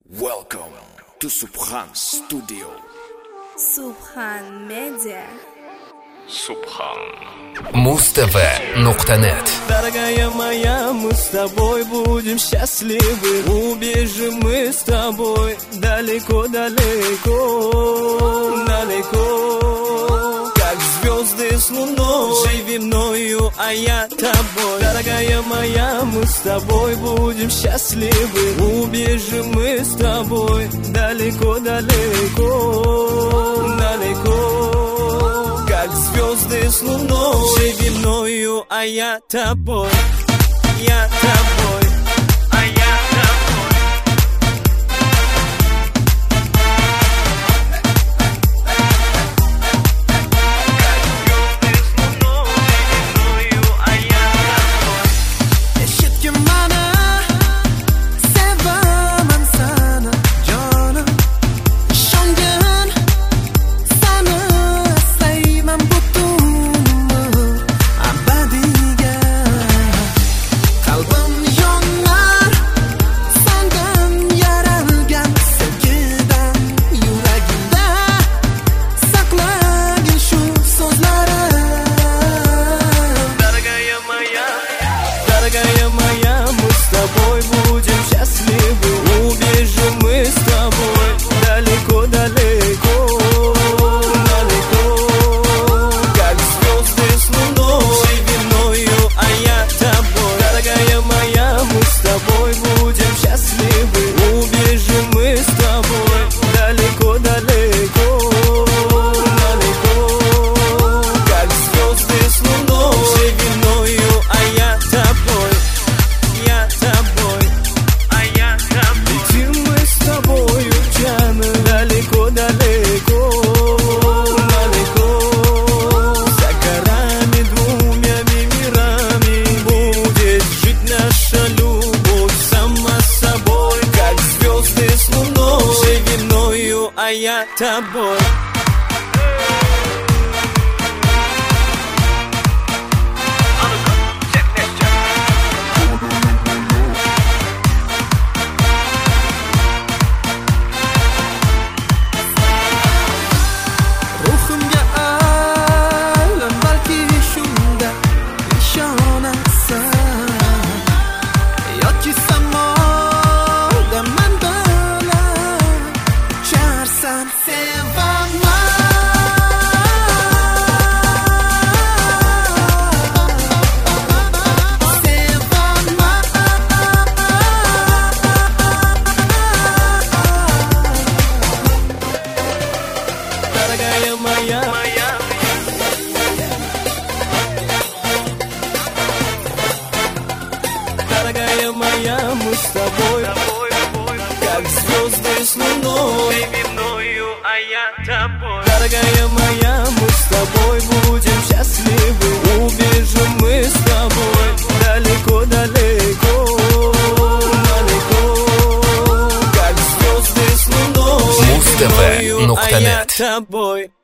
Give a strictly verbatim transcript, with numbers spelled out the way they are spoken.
Welcome to Subhan Studio. Subhan Media. Subhan Муз-ТВ точка нет. Дорогая моя, мы с тобой будем счастливы. Убежим мы с тобой далеко-далеко, далеко, как звезды с луной. Живи мною, а я тобой. Дорогая моя, мы с тобой будем счастливы. Убежим мы с тобой далеко-далеко, далеко, как звезды с луной. Живи мною, а я тобой. Я тобой, а я тобой. Как звезды с луной. Живи мною, а я тобой. Eshitgim mana, sevaman sana jonim. Ishongin sani aslayman butun umr abadiga. Qalbim yonar sendan yaralgan sevgidan. Yuragimda saqlagin shu so'zlarim. Дорогая моя, дорогая моя, мы с тобой будем счастливы. Убежим мы с тобой далеко-далеко, далеко, как звезды с луной. Живи мною, а я тобой. Дорогая моя, мы с тобой будем счастливы. Убежим мы с тобой далеко-далеко, далеко, как звезды с луной. Живи мною, а я тобой. Я тобой, а я тобой. Летим мы с тобою, Джана, далеко-далеко, далеко, за горами двумя мирами. Будет жить наша любовь сама собой, как звезды с луной. Живи мною, а я тобой. Ruhimga alam balki shunda ishonasan. Yoki samoda men bilan ucharsan. Sevaman, sevaman. Дорогая моя, дорогая моя, мы с тобой, как звезды с луной. Живи мною, а я тобой. Дорогая моя, мы с тобой будем счастливы. Убежим мы с тобой далеко-далеко, далеко, как звезды с луной. Живи Муз-ТВ мною, а точка я нет. тобой.